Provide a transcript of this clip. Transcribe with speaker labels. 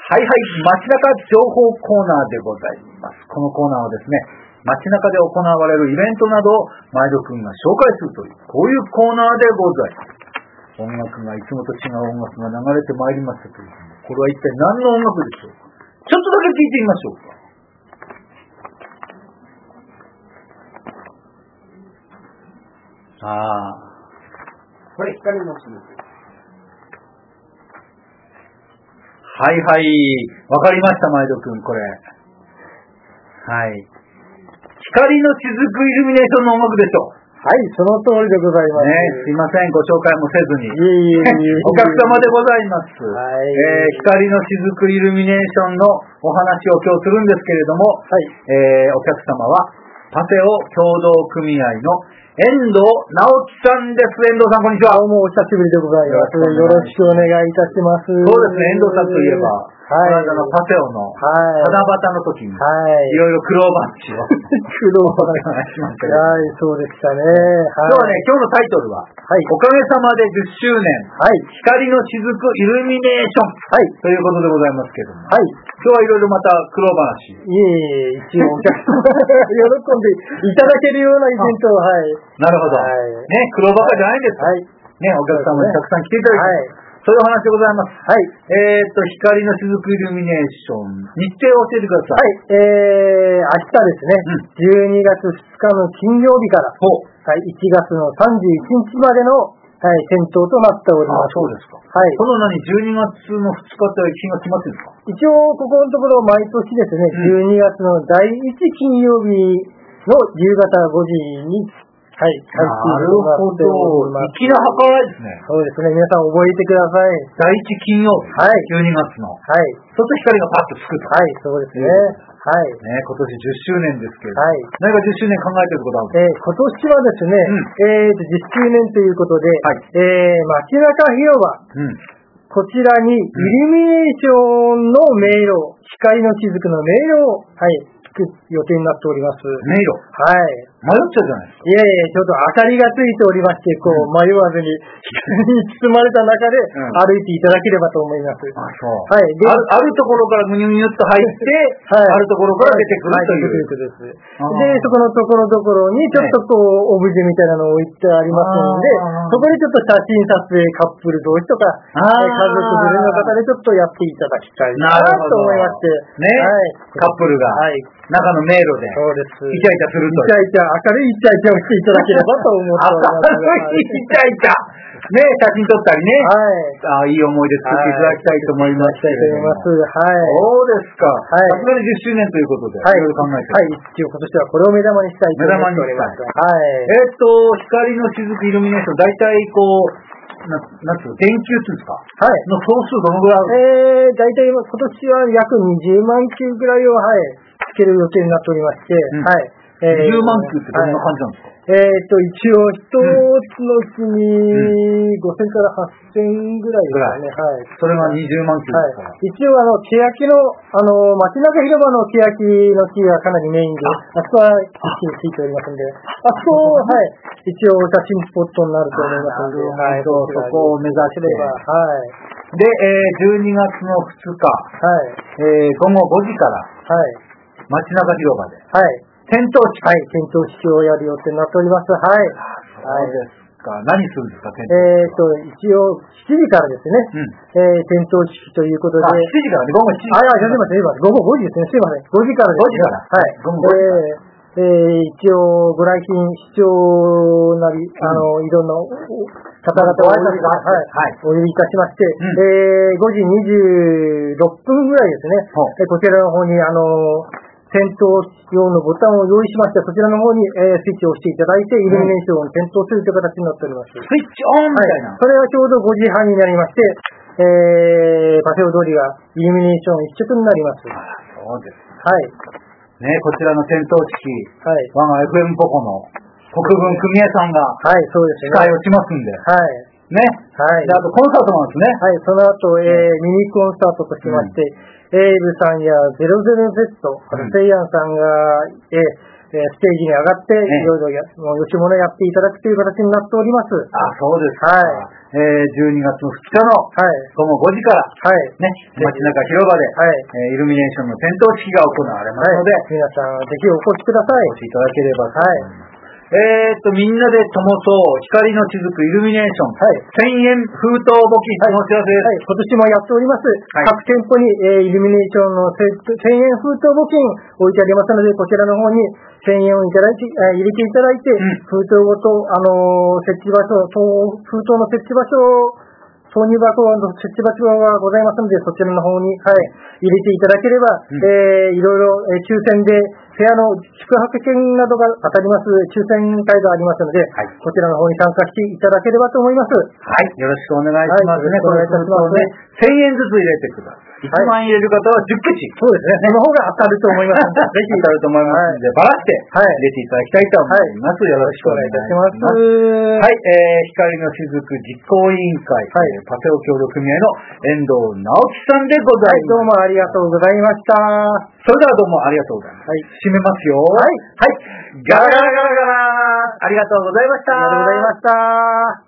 Speaker 1: はいはい、街中情報コーナーでございます。このコーナーはですね、街中で行われるイベントなどを前田くんが紹介するという、こういうコーナーでございます。音楽がいつもと違う音楽が流れてまいりましたけれども、これは一体何の音楽でしょうか。ちょっとだけ聞いてみましょうか。
Speaker 2: これ光のしずく。
Speaker 1: はいはい、わかりました、前田くん、これ。はい。光の雫イルミネーションの音楽でしょう。
Speaker 2: はい、その通りでございます。
Speaker 1: ね、すいません、ご紹介もせずに。
Speaker 2: いえ
Speaker 1: お客様でございます。
Speaker 2: はい。
Speaker 1: 光の雫イルミネーションのお話を今日するんですけれども、
Speaker 2: はい。
Speaker 1: お客様は、パセオ協同組合の遠藤直樹さんです。遠藤さん、こんにちは。
Speaker 2: どうもお久しぶりでございます。よろしくお願いいたします。
Speaker 1: そうですね、遠藤さんといえば、
Speaker 2: はい、
Speaker 1: この間のパセオの七夕の時に、いろいろ苦労話を
Speaker 2: 苦労話
Speaker 1: しましたけど。
Speaker 2: はい、そうでしたね。
Speaker 1: 今日のタイトルは、おかげさまで10周年、光の雫イルミネーション、ということでございますけども、今日はいろいろまた苦労話。
Speaker 2: いえいえ、一応お客様が喜んでいただけるようなイベントを、
Speaker 1: なるほど。ね、苦労ばかりじゃないんです。ね、お客様にたくさん来ていただいて。そういうお話でございます。光の雫イルミネーション、日程を教えてください。
Speaker 2: 明日ですね、12月2日の金曜日から、1月の31日までの、戦闘となっております。
Speaker 1: そうですか。この12月の2日って日が決まってるんですか？
Speaker 2: 一応、ここのところ毎年ですね、12月の第1金曜日の夕方5時に、
Speaker 1: なるほど。粋な計らいですね。
Speaker 2: そうですね。皆さん覚えてください。
Speaker 1: 第一金曜日。12月の。ちょっと光がパッとつくと。
Speaker 2: そうですね。
Speaker 1: ね、今年10周年ですけど。何か10周年考えてることあるんですか？
Speaker 2: 今年はですね、10周年ということで、街中広場。こちらにイルミネーションの迷路、光の雫の迷路を、予定になっております。
Speaker 1: 迷路？迷っちゃうじゃないですか。
Speaker 2: いえいえ、ちょっと明かりがついておりまして、迷わずに光に包まれた中で歩いていただければと思います。
Speaker 1: そう。あるところからぐにゅぐにゅっと入って、あるところから出てくるという。
Speaker 2: で、そこのところどころにちょっとオブジェみたいなのを置いてありますので、そこにちょっと写真撮影、カップル同士とか、家族連れの方でちょっとやっていただきたいなと思いまして。
Speaker 1: カップルが中の迷路でイチャイチャするという。
Speaker 2: 明るいイチャイチャをしていただければと思っております。
Speaker 1: 明るいイチャイチャね、写真撮ったりね。いい思い出作っていただきたいと思いますけれども。そうですか。さすがに10周年ということで、いろいろ考えて。
Speaker 2: 一応今年はこれを目玉にしたいと思っております。
Speaker 1: 光の雫イルミネーション、大体なんつうの、電球っていうんですか？の総数どのぐらいある？
Speaker 2: 大体今年は約20万球ぐらいを、つける予定になっておりまして、
Speaker 1: 20万球ってどんな感じなんですか？
Speaker 2: 一応一つのうちに5000から8000ぐらいですかね。
Speaker 1: それが20万球ですから。
Speaker 2: 一応欅の、街中広場の欅の木がかなりメインで、あそこは一気についておりますんで、あそこ、一応写真スポットになると思いますので、
Speaker 1: そこを目指してれば。で、12月の2日、午後5時から、街中広場で、点灯式。
Speaker 2: 点灯式をやる予定になっております。
Speaker 1: そうですか。何するんですか、点灯式。
Speaker 2: 一応、7時からですね、点灯式ということで。
Speaker 1: 7時からね、午後7時。
Speaker 2: 午後5時ですね、すいません。5時からですね。
Speaker 1: 午後5時から。
Speaker 2: 一応、ご来賓、市長なり、いろんな方々をお呼びいたしまして、5時26分ぐらいですね、こちらの方に、点灯用のボタンを用意しまして、そちらの方に、スイッチを押していただいて、イルミネーションを点灯するという形になっております。
Speaker 1: スイッチオンみたいな。
Speaker 2: それはちょうど5時半になりまして、パセオ通りがイルミネーション一色になります。
Speaker 1: そうです。ね、こちらの点灯式、我が FM ポコの国分組江さんが、司会をしますんで。ね。で、あとコンサートもですね。
Speaker 2: その後、ミニコンサートとしまして、エイブさんや 00Z、セイヤンさんが、 ステージに上がって、いろいろもう吉物やっていただくという形になっております。
Speaker 1: そうですか。12月の2日の午後5時から、ね、街中広場で、イルミネーションの点灯式が行われますので、
Speaker 2: 皆さんぜひお越しください。
Speaker 1: お越しいただければと思います。みんなで灯そう光の雫イルミネーション、1000円封筒募金のお知らせです。
Speaker 2: 今年もやっております。各店舗に、イルミネーションの1000円封筒募金置いてありますので、こちらの方に1000円をいただいて、入れていただいて、封筒ごと、設置場所、封筒の設置場所、挿入箱の設置場所がございますので、そちらの方に、入れていただければ、いろいろ、抽選で、部屋の宿泊券などが当たります抽選会がありますので、こちらの方に参加していただければと思います。
Speaker 1: よろしくお願いしますね。この封筒ね、1000円ずつ入れてください。1万円入れる方は10口。
Speaker 2: そうですね。その方が当たると思いますので、
Speaker 1: ぜひ当たると思いますので、ばらして入れていただきたいと思います。よろしくお願いいたします。光の雫実行委員会、パテオ協力組合の遠藤直樹さんでございます。
Speaker 2: どうもありがとうございました。
Speaker 1: それではどうもありがとうございます。締めますよ。ガラガラガラガラ。ありがとうございました。
Speaker 2: ありがとうございました。